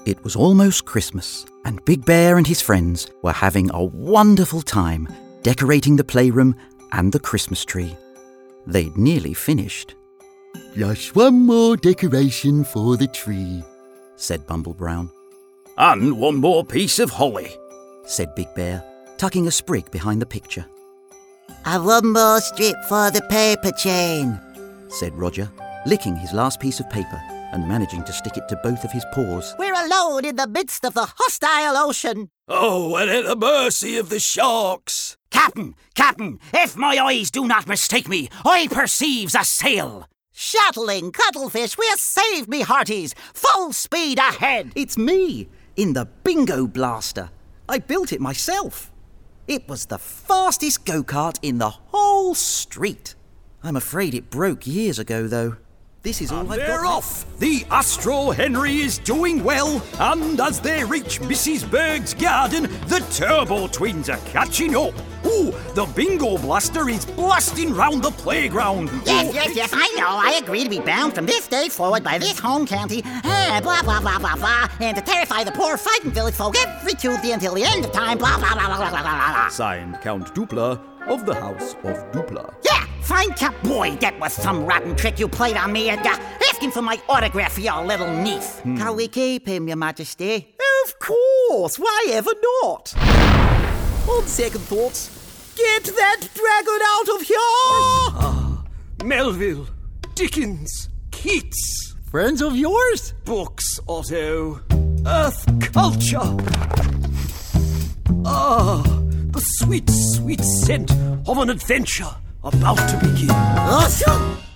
It was almost Christmas, and Big Bear and his friends were having a wonderful time decorating the playroom and the Christmas tree. They'd nearly finished. "Just one more decoration for the tree," said Bumble Brown. "And one more piece of holly," said Big Bear, tucking a sprig behind the picture. "And one more strip for the paper chain," said Roger, licking his last piece of paper and managing to stick it to both of his paws. "We're alone in the midst of the hostile ocean." "Oh, and at the mercy of the sharks." Captain, if my eyes do not mistake me, I perceives a sail." "Shuttling cuttlefish, we'll save me hearties. Full speed ahead." It's me, in the Bingo Blaster. I built it myself. It was the fastest go-kart in the whole street. I'm afraid it broke years ago, though. This is all I've got. They're off! The Astro Henry is doing well, and as they reach Mrs. Berg's garden, the Turbo Twins are catching up. Ooh, the Bingo Blaster is blasting round the playground. Yes, I know. I agree to be bound from this day forward by this home county, blah, blah, blah, blah, blah, and to terrify the poor fighting village folk every Tuesday until the end of time, blah, blah, blah, blah, blah, blah, blah. Signed, Count Dupla of the House of Dupla. Yeah, fine, Cap. Boy, that was some rotten trick you played on me, asking for my autograph for your little niece. Can we keep him, Your Majesty? Of course, why ever not? On second thoughts, get that dragon out of here! Melville, Dickens, Keats. Friends of yours? Books, Otto. Earth culture. The sweet, sweet scent of an adventure about to begin. Awesome!